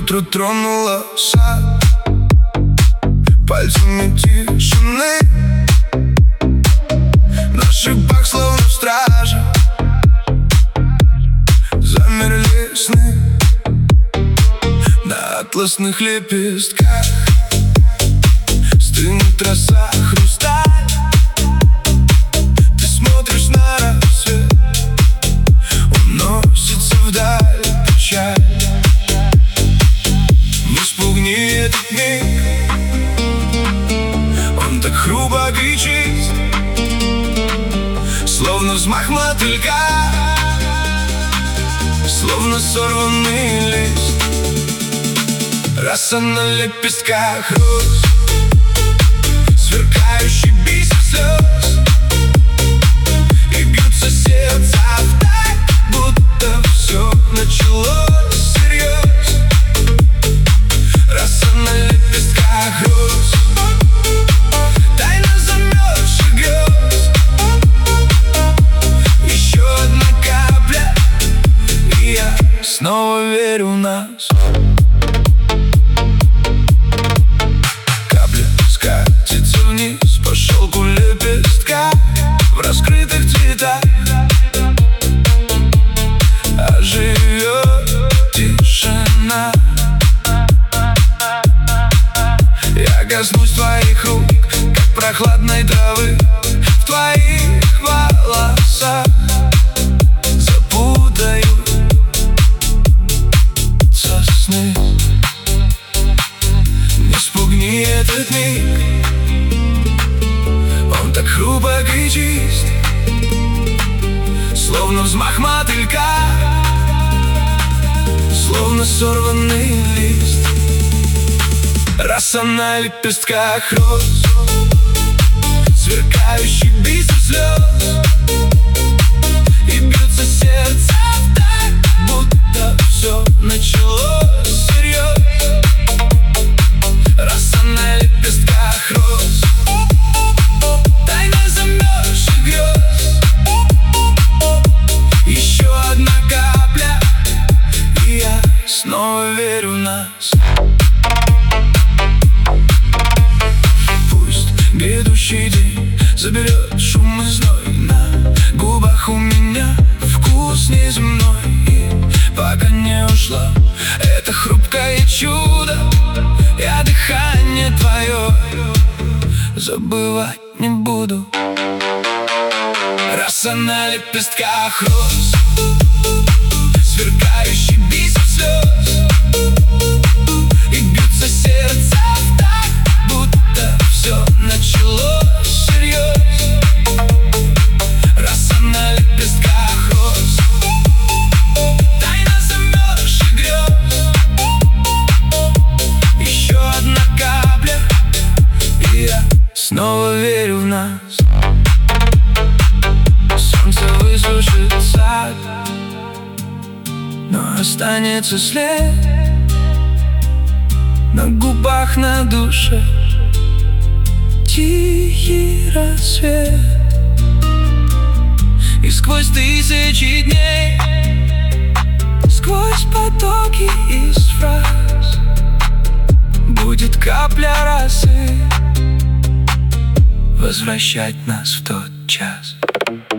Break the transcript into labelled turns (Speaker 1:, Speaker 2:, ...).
Speaker 1: Утро тронуло сад пальцами тишины. На шипах словно стражи замерли сны. На атласных лепестках стынет роса, хрусталь. Ты смотришь на рассвет, уносится вдаль печаль. Не спугни этот миг, он так хрупок и чист, словно взмах мотылька, словно сорванный лист. Роса на лепестках роз, сверкающий бисер слез, и бьются сердца вдаль, будто все началось всерьез. Роса на лепестках роз, тайна замерзших грез. Еще одна капля, и я снова верю в нас. Капля скатится вниз по шелку лепестка в раскрытых цветах, а живет тишина. Я коснусь твоих рук, как прохладной травы, в твоих волосах запутаю сосны. Не спугни этот миг, он так хрупок и чист, словно взмах мотылька, словно сорванный лист. Роса на лепестках роз, сверкающий бисер слез, и бьются сердца вдаль, будто все началось всерьез. Роса на лепестках роз, тайна замерзших грез. Еще одна капля, и я снова верю в нас. Пусть грядущий день заберет шум и зной, на губах у меня вкус неземной. И пока не ушло это хрупкое чудо, я дыхание твое забывать не буду. Роса на лепестках роз, сверкающий бисер слез, и бьются сердца вдаль, будто все началось всерьез. Роса на лепестках роз, тайна замерзших грез. Еще одна капля, и я снова верю в нас. Солнце высушит сад, но останется след на губах, на душе. Тихий рассвет, и сквозь тысячи дней, сквозь потоки из фраз, будет капля росы возвращать нас в тот час.